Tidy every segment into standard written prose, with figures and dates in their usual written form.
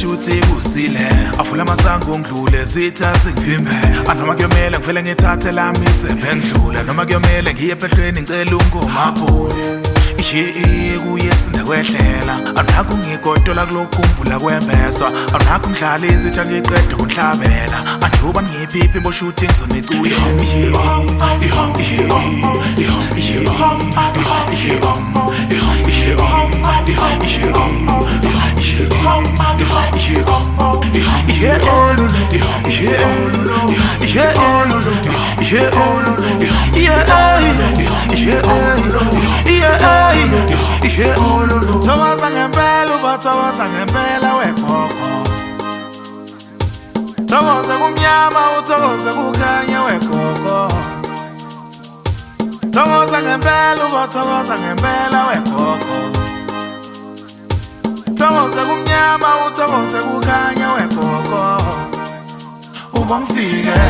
shuthi kusile afula masango ngidlule sitha singivimbe anoma kuyomela ngivele ngithathe lami isebendlula noma kuyomela ngiye epehlweni ngicela ungomabhuli kuyesinda kwehlela anakho ngigodola kulokhumbula kwembeswa anakho ngidlala izitha ngiqeda kunhlabela anjuba ngiphiphi mboshuthi ngizonecuye Thokoza ngempela ubathokoza ngempela wegogo Thokoza kumnyama uthokoza kukhanya wegogo Thokoza ngempela ubathokoza ngempela wegogo Thokoza kumnyama uthokoza kukhanya wegogo Ubangifike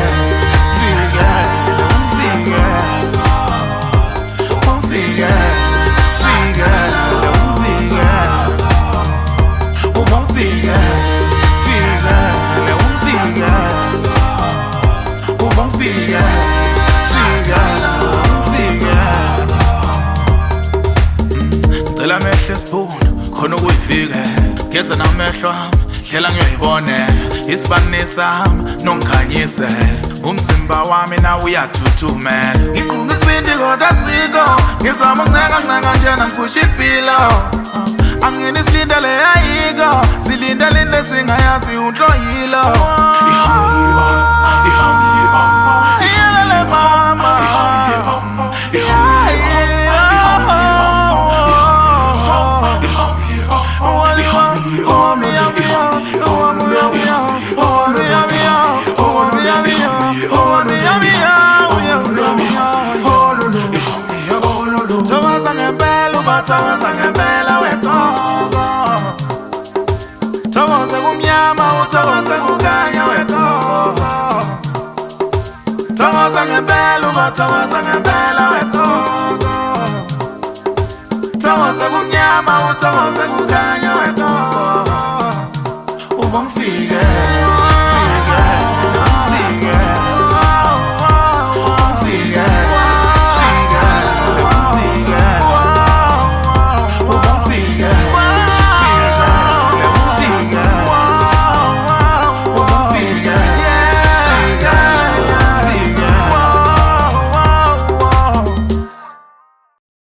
Ngicela amehlo esiphuna khona ukuyifike ngeze namehlo ami hlela ngiyoyibone isibani sami nongikhanyise umzimba wami nawe uyathuthumela ngiqhunga isibindi kodwa siko ngizama ukuncenga njena ngiphusha impilo angini isilindele ayiko silindele singayazi unhloyilo iyelele mama Thokoza ngempela ubathokoza ngempela